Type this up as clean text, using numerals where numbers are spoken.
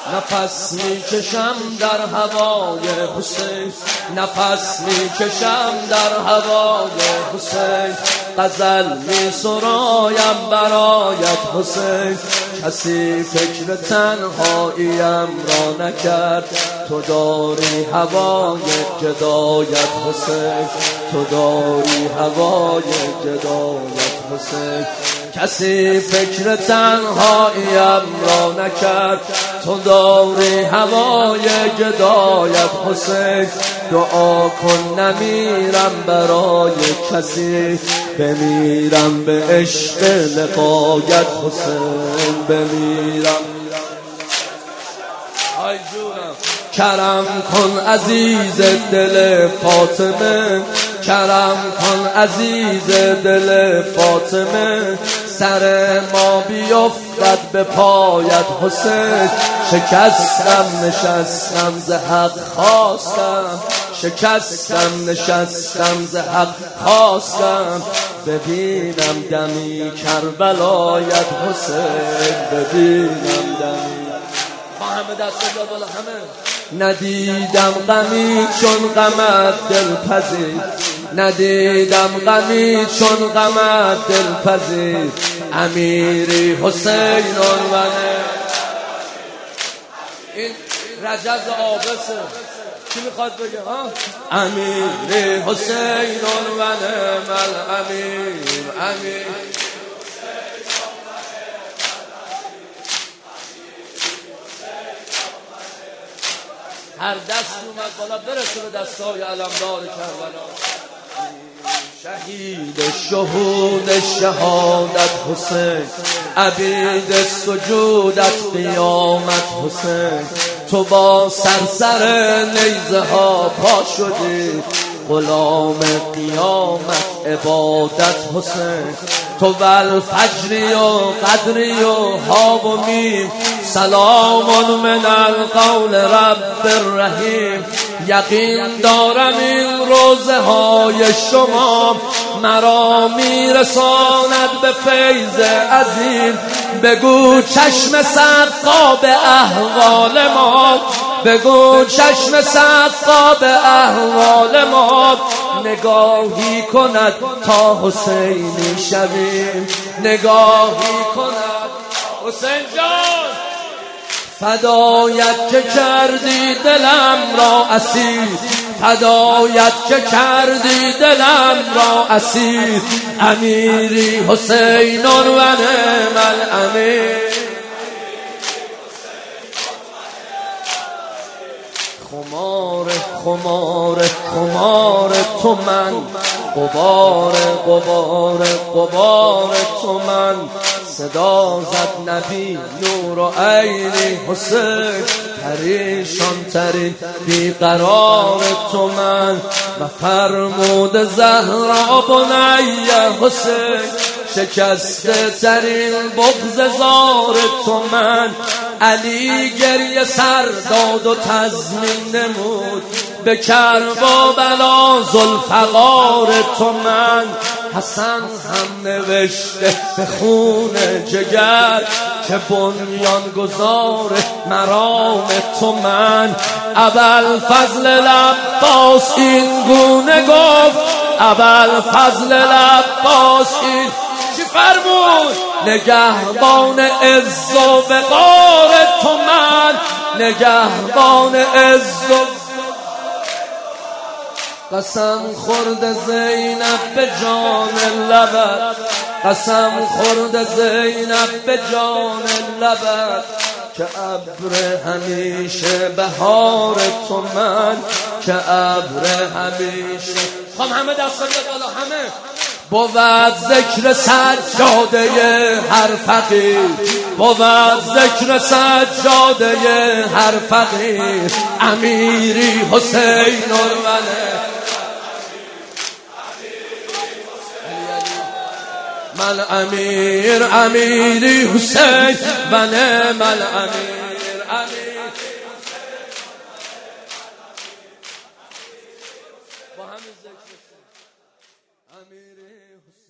نفس میکشم در هوای حسین، نفس میکشم در هوای حسین، غزل میسرایم برایت حسین. کسی فکر تنهاییم را نکرد، تو داری هوای جدایت حسین، تو داری هوای جدایت حسین. کسی فکر تنهاییم را نکرد، تو داری هوای جدایت حسین. دعا کن نمیرم برای کسی، بمیرم به عشق لقایت حسین، بمیرم. آی جونم کرم کن عزیز دل فاطمه، کرم کن عزیز دل فاطمه، سر ما بیفتد به پایت حسین. شکستم نشستم ز حق خواستم، شکستم نشستم ز حق خواستم، ببینم دمی کربلایت حسین، ببینم دمی. همه دست بالا همه. ندیدم غمی چون غمت دلپذیر، ندیدم غمی چون غمت دلپذیر، امیری حسین عنوانه. این رجز آبسه، چی میخواد بگه ها؟ امیری حسین عنوانه، مل امیر امیر. هر دست اومد بالا برسه به دستای علمدار کربلا. شهید شهود شهادت حسین، عبید سجودت قیامت حسین. تو با سرسر نیزه ها پا شدی، غلام قیامت عبادت حسین. تو والفجری و قدری و ها و میم، سلام من القول رب الرحیم. یقین دارم این روزه های شما مرا میرساند به فیض عظیم. بگو چشم سقا به احوال ما، بگو چشم سقا به احوال ما، نگاهی کند تا حسینی شویم، نگاهی کند. حسین جان فدایت که کردی دلم را اسیر، فدایت که کردی دلم را اسیر، امیری حسین و نعم الامیر. خمار خمار خمار تو من، غبار غبار غبار تو من، صدا زد نبی نور و عینی حسین، پریشان ترین بیقرار تو من، و فرمود زهرا بنیه حسین، شکسته ترین بغض زار تو من. علی گریه سر داد و تضمین نمود، به کربلا ذوالفقار تو من. حسن هم نوشته به خون جگر که بنیان گذار مرام تو من. ابوالفضل العباس این گونه گفت، ابوالفضل العباس این چی فرمود؟ نگهبان عز و وقار تو من، نگهبان عز و قسم خورد زینب به جان لبت، قسم خورد زینب به جان لبت، که ابر همیشه بهار تو من، که ابر همیشه. خب همه دست بالا همه. بود ذکر سجاده هر فقیر، بود ذکر سجاده هر فقیر، امیری حسین عنوانه. مل امیر امیری حسین و نعم الامیر امیر. با همین ذکر امیری